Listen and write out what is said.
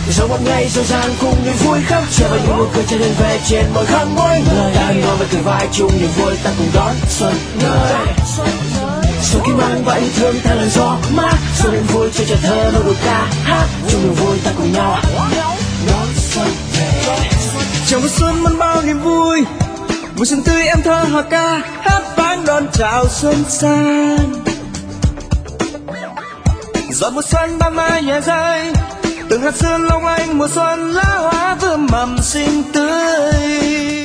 Rồi một ngày rộn ràng cùng niềm vui khắp trời và những nụ cười trở lên về trên môi khắp mỗi người. Ta nói với cười vai chung niềm vui, ta cùng đón xuân người. Xuân kim mang và yêu thương theo làn gió mát, xuân niềm vui cho trẻ thơ luôn được ca hát. Chung niềm vui ta cùng nhau đón xuân về. Chào mừng xuân mang bao niềm vui, mùa xuân tươi em thơ hòa ca hát vang đón chào xuân sang. Giọt mùa xuân ban mai nhẹ rơi, từng hạt sương long lanh mùa xuân lá hoa vừa mầm xinh tươi.